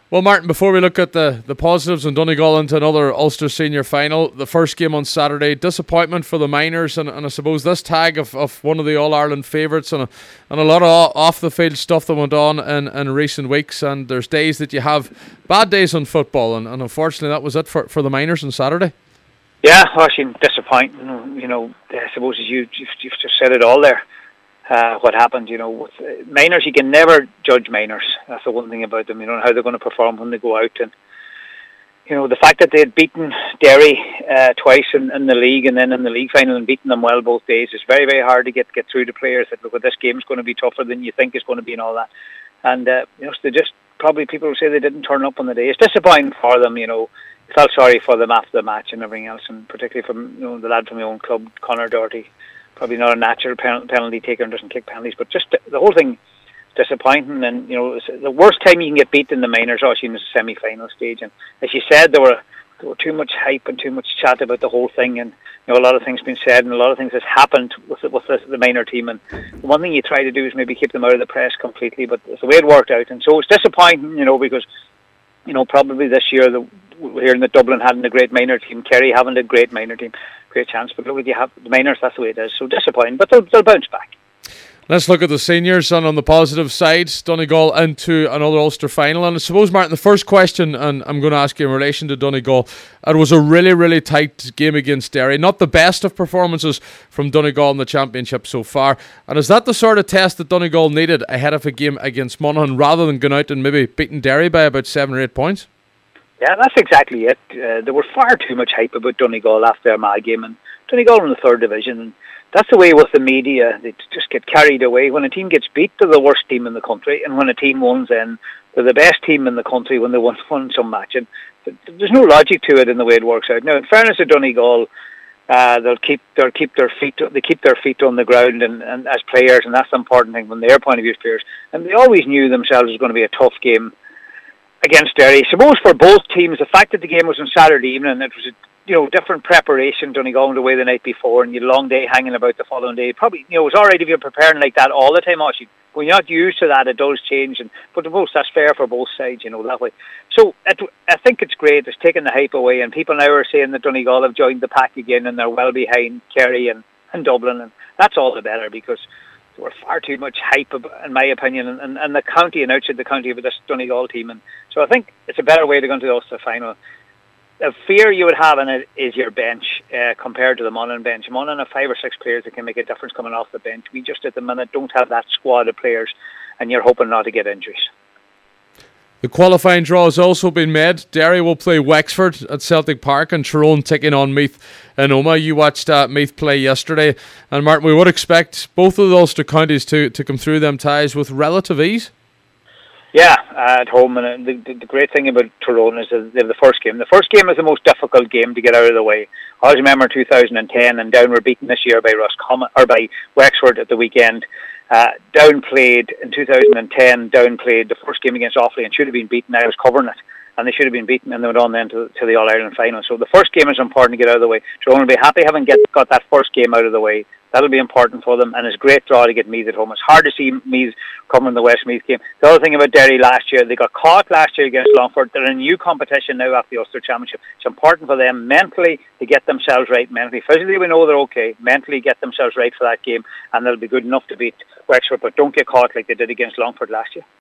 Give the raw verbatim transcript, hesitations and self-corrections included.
Well, Martin, before we look at the, the positives and Donegal into another Ulster Senior final, the first game on Saturday, disappointment for the Miners, and, and I suppose this tag of, of one of the All-Ireland favourites, and a, and a lot of off-the-field stuff that went on in, in recent weeks, and there's days that you have bad days on football, and, and unfortunately that was it for, for the Miners on Saturday. Yeah, actually disappointing. You know, I suppose you, you've, you've just said it all there. Uh, what happened, you know, with uh, Miners, you can never judge Miners. That's the one thing about them. You don't know how they're going to perform when they go out. And, you know, the fact that they had beaten Derry uh, twice in, in the league and then in the league final and beaten them well both days is very, very hard to get, get through to players that, look, this game's going to be tougher than you think it's going to be and all that. And, uh, you know, so they just, probably people will say they didn't turn up on the day. It's disappointing for them, you know. I felt sorry for them after the match and everything else, and particularly from, you know, the lad from my own club, Conor Doherty. Probably not a natural pen- penalty taker and doesn't kick penalties, but just the whole thing disappointing. And, you know, the worst time you can get beat in the Minors actually in the semi-final stage. And as you said, there were there were too much hype and too much chat about the whole thing, and, you know, a lot of things been said and a lot of things has happened with the, with the, the minor team. And the one thing you try to do is maybe keep them out of the press completely, but it's the way it worked out. And so it's disappointing, you know, because, you know, probably this year the we're hearing that Dublin hadn't a great minor team, Kerry haven't a great minor team, great chance. But look, you have the minors, that's the way it is. So disappointing, but they'll, they'll bounce back. Let's look at the seniors, and on the positive side, Donegal into another Ulster final. And I suppose, Martin, the first question, and I'm going to ask you in relation to Donegal, it was a really, really tight game against Derry. Not the best of performances from Donegal in the championship so far. And is that the sort of test that Donegal needed ahead of a game against Monaghan, rather than going out and maybe beating Derry by about seven or eight points? Yeah, that's exactly it. Uh, there were far too much hype about Donegal after their Armagh game, and Donegal in the third division. And that's the way with the media; they just get carried away. When a team gets beat, they're the worst team in the country, and when a team wins, then they're the best team in the country when they won, won some match. And there's no logic to it in the way it works out. Now, in fairness to Donegal, uh, they'll keep they'll keep their feet they keep their feet on the ground, and, and as players, and that's the important thing from their point of view as players. And they always knew themselves it was going to be a tough game against Derry. I suppose for both teams, the fact that the game was on Saturday evening, it was a you know different preparation. Donegal went away the night before, and you had a long day hanging about the following day. Probably, you know, it was all right if you're preparing like that all the time. Actually, when you're not used to that, it does change. And but the most that's fair for both sides, you know, that way. So it, I think it's great. It's taken the hype away, and people now are saying that Donegal have joined the pack again, and they're well behind Kerry and, and Dublin, and that's all the better, because there were far too much hype, in my opinion, and, and, and the county and outside the county of this Donegal team. And so I think it's a better way to go into the Ulster final. The fear you would have in it is your bench uh, compared to the Monaghan bench. Monaghan have five or six players that can make a difference coming off the bench. We just at the minute don't have that squad of players, and you're hoping not to get injuries. The qualifying draw has also been made. Derry will play Wexford at Celtic Park, and Tyrone taking on Meath in Omagh. You watched uh, Meath play yesterday, and Martin, we would expect both of the Ulster counties to, to come through them ties with relative ease. Yeah, uh, at home, and the, the, the great thing about Tyrone is that they have the first game. The first game is the most difficult game to get out of the way. I always remember two thousand ten, and Down were beaten this year by Roscommon or by Wexford at the weekend. Uh, Down played in two thousand ten. Down played the first game against Offaly and should have been beaten. I was covering it, and they should have been beaten, and they went on then to, to the All Ireland final. So the first game is important to get out of the way. Tyrone will be happy having get, got that first game out of the way. That'll be important for them, and it's a great draw to get Meath at home. It's hard to see Meath covering the Westmeath game. The other thing about Derry last year, they got caught last year against Longford. They're in a new competition now after the Ulster Championship. It's important for them mentally to get themselves right mentally. Physically, we know they're okay. Mentally, get themselves right for that game, and they'll be good enough to beat Wexford, but don't get caught like they did against Longford last year.